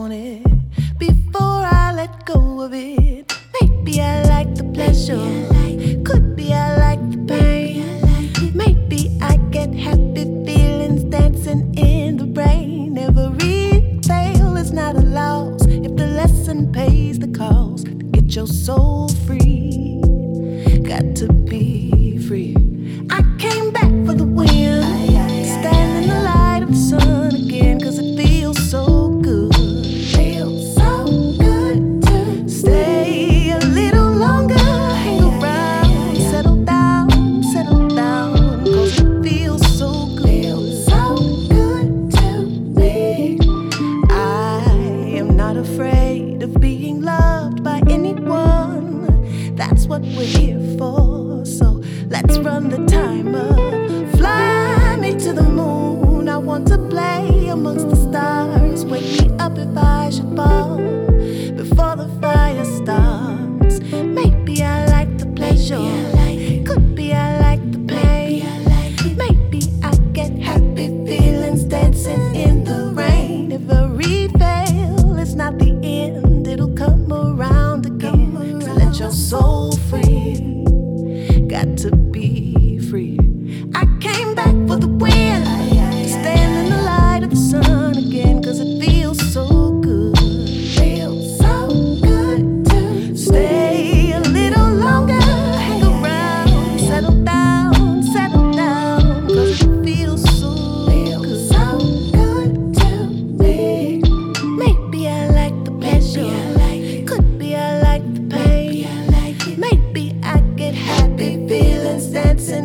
on it before I let go of it. Maybe I like the pleasure, could be I like the pain. Maybe I get happy feelings dancing in the rain. Every fail is not a loss if the lesson pays the cost. To get your soul free, got to be free. I came back for the win, stand in the light of the sun again, 'cause it feels so good. Feels so good to stay a little longer, hang around, settle down, 'cause it feels so good. Feels so good to me. I am not afraid of being loved by anyone. That's what we're here for. So let's run the timer. Fly me to the moon. I want to play amongst the stars. Wake me up if I should fall before the fire starts. Maybe I like the pleasure, could be I like the pain. Maybe I get happy feelings dancing in the rain. If every fail is not the end, it'll come around again. So let your soul free, got to be free. I came back for the win, stand in the light of the sun again, 'cause it feels so good. Feels so good to stay a little longer, hang around, settle down, 'cause it feels so good to me. Maybe I like the pleasure, could be I like the pain. Maybe I get happy feelings dancing